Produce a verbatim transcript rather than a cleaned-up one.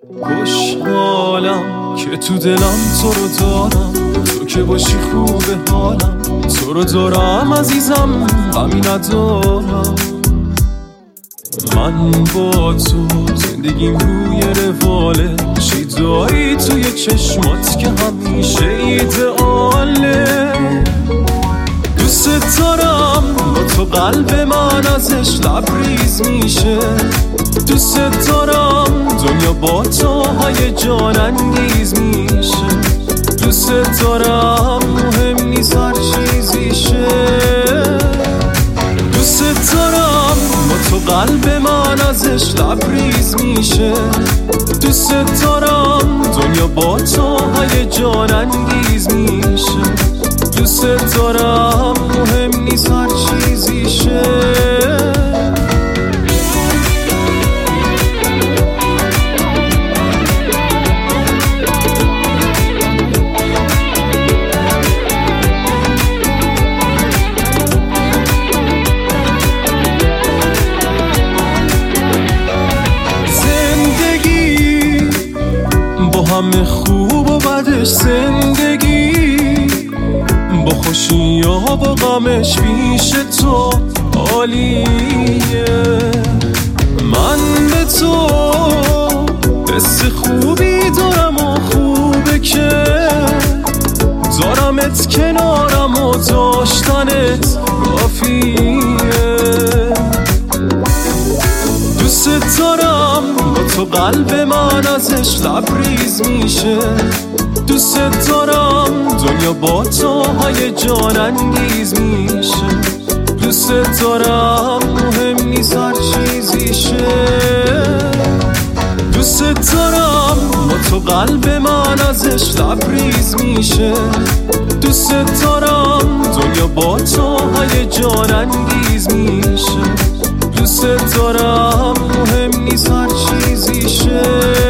خوشحالم که تو دلم تو رو دارم، تو که باشی خوبه حالم، تو رو دارم عزیزم غمی ندارم. من با تو زندگیم روی رواله، چی داری توی چشمات که همیشه ایدئاله. دوست دارم با تو قلب من ازش لبریز میشه، دوست دارم دنیا با تو هیجان انگیز میشه، دوست دارم مهم نیست هر چیزیشه. دوست دارم با تو قلب من ازش لبریز میشه، دوست دارم دنیا با تو هیجان انگیز میشه، دوست دارم مهم نیست هر چیزیشه. همه خوب و بدش زندگی، با خوشی یا با غمش پیش تو عالیه. من به تو حس خوبی دارم و خوبه که دارمت کنارم و داشتنت کافیه. دوست دارم با تو قلب من ازش لبریز میشه، دوست دارم دنیا با تو هیجان انگیز میشه، دوست دارم مهم نیست هر چیزیشه. دوست دارم با تو قلب من ازش لبریز میشه، دوست دارم دنیا با تو هیجان انگیز میشه، دوست دارم مهم نیست هر چیزیشه.